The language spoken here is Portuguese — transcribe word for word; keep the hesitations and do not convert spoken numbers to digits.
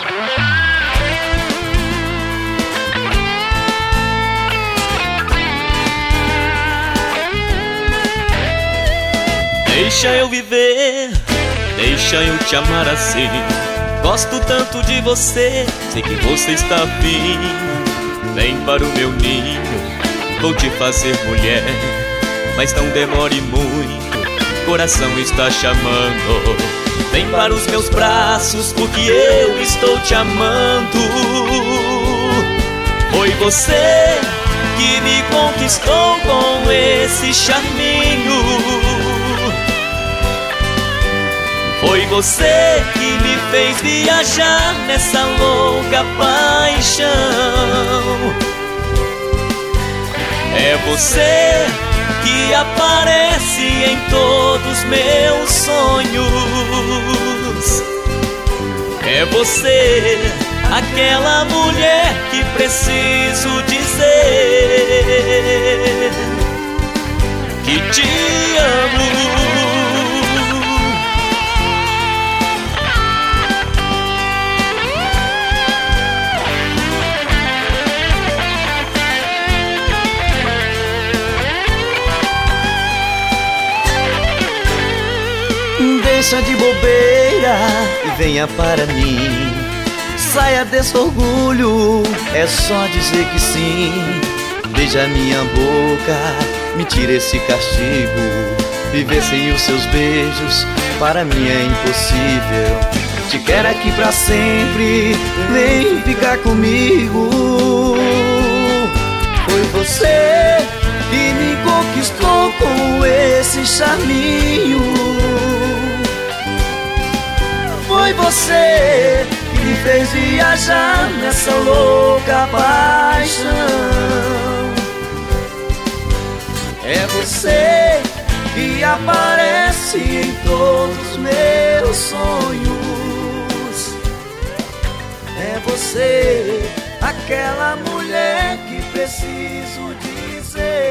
Deixa eu viver, deixa eu te amar assim. Gosto tanto de você, sei que você está afim. Vem para o meu ninho, vou te fazer mulher. Mas não demore muito, coração está chamando. Vem para os meus braços, porque eu estou te amando. Foi você que me conquistou com esse charminho. Foi você que me fez viajar nessa louca paixão. É você que aparece em todos meus sonhos. É você, aquela mulher que preciso dizer que te amo. Deixa de bobeira e venha para mim. Saia desse orgulho, é só dizer que sim. Beija minha boca, me tira esse castigo. Viver sem os seus beijos, para mim é impossível. Te quero aqui pra sempre, vem ficar comigo. Foi você que me conquistou com esse charminho. Foi você que me fez viajar nessa louca paixão. É você que aparece em todos os meus sonhos. É você, aquela mulher que preciso dizer